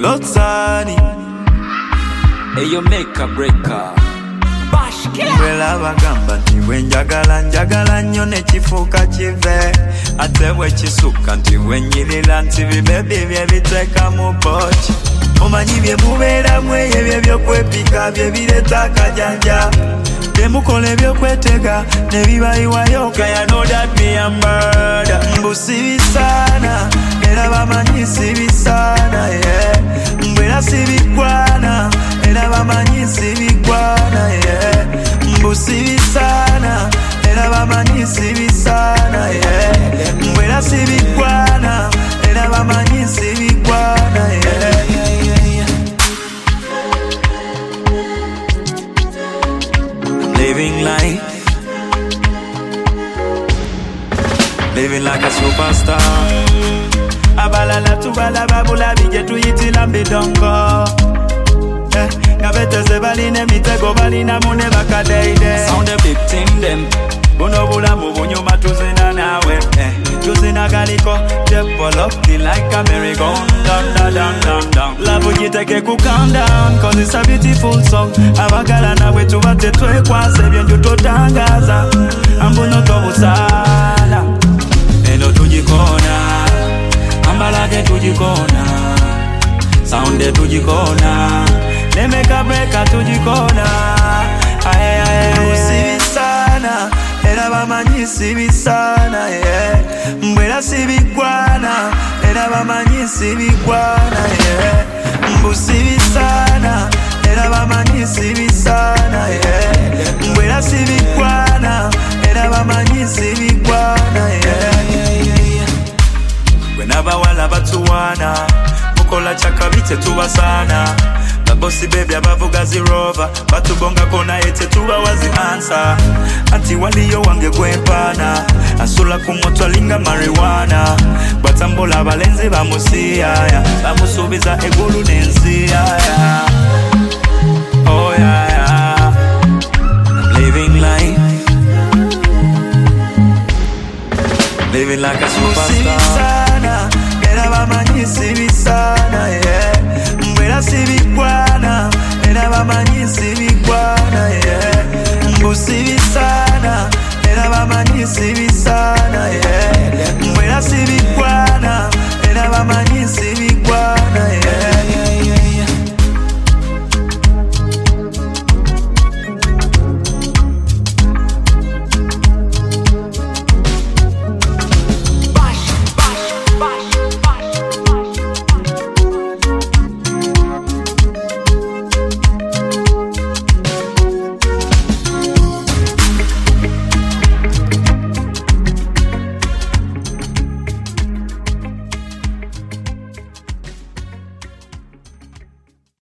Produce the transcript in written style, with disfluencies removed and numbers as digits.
Lotsani Eyo make a breaker Bash killer Wela bagamba ntiwe njagala nnyo ne kifuuka kive ate bwe kisuka ntiwe nnyirira nti bibebi bye biteeka mu pochi omanyi bye mubeeramu eyo bye byokwepika bye bireeta akajanja temukola ebyokwetega ne bibayiwayo kaya know that me a murder mbusibisana era bamanyi sibisana yeah. Mbwera sibigwana era bamanyi sibigwana yeah. Mbusibisana era bamanyi sibisana yeah. Mbwera sibigwana era bamanyi sibigwana yeah. Living like a superstar. Abalala tubala babula bije tuyitila mbidongo. Ngabeteze baline mitego balina mune bakadeide. Sound a big team them Buno bulamu bunyuma tuzina nawe tuzina galiko Jepolopti like a merry-go-round. Love ujiteke ku calm down cause it's a beautiful song. Abagala nawe tubate twekwase byenju totangaza ambuno tobusala eno tujikona ambalage tujikona sound tujikona nemeka breaka tujikona usibisana era bamanyi sibisana yeah. Mbwera sibigwana era bamanyi sibigwana yeah. Mbusibisana era bamanyi sibisana yeah. Mbwera sibigwana era bamanyi sibigwana yeah. Bwenabawala batuwana mukola chakabite tubasana babosi baby abavuga zirova batubonga kona ete tuba wazi answer anti waliyo wange kwempana asula kumoto linga marijuana batambola balenzi bamusiya bamusubiza egulu nensi oh yeah. I'm living like a superstar. Era bamanyi sibisana yeah. Mbwera sibigwana era bamanyi sibigwana yeah. Mbusibisana era bamanyi sibisana yeah.